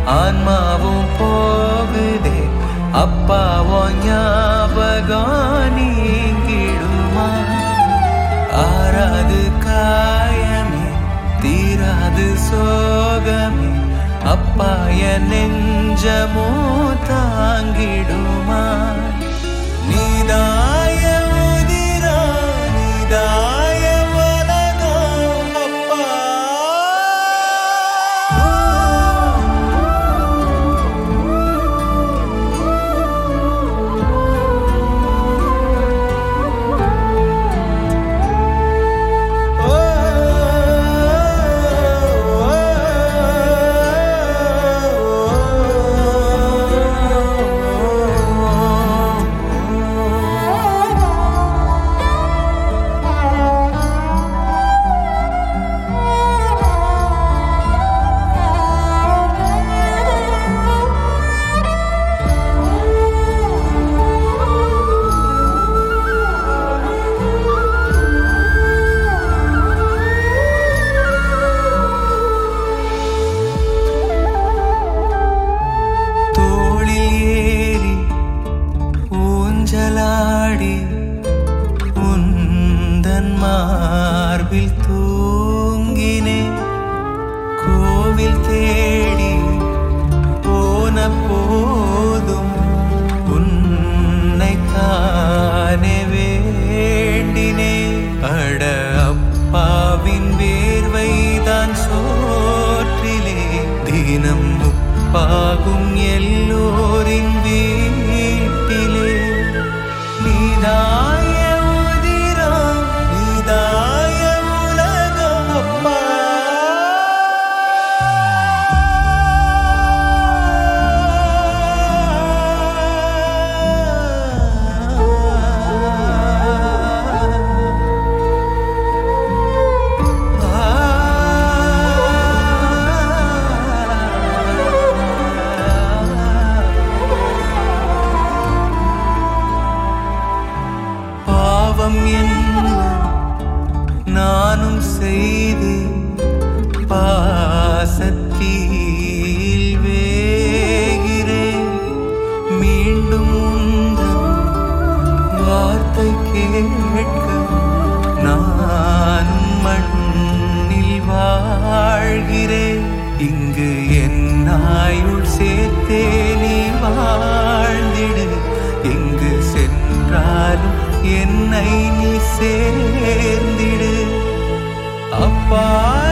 ஆன்மாவும் போகுதே அப்பாவோ ஞாபகம் நீங்கிடுமா? ஆறாது காயமே தீராது சோகமே அப்பா என் நெஞ்சமோ தாங்கிடுமா? நீதாய உதிரா நீதாய உலகம் அப்பா. உந்தன் மார்பில் தூங்கினே கோவில் தேடி போன போதும் உன்னை தானே வேண்டினே. அட அப்பாவின் வேர்வைதான் சோற்றிலே தினம் உப்பாகும் எல்லோரின் வீட்டிலே. நீதாய உதிரம் நீதாய உலகம் அப்பா. பாவம் என்ன நானும் செய்து பாசத்தில் வேகிறேன். மீண்டும் உந்தன் வார்த்தை கேட்க நானும் மண்ணில் வாழ்கிறேன். இங்கு என் ஆயுள் சேர்த்தே நீ வாழ்ந்திடு. எங்கு சென்றாலும் என்னை நீ சேர்ந்திடு அப்பா.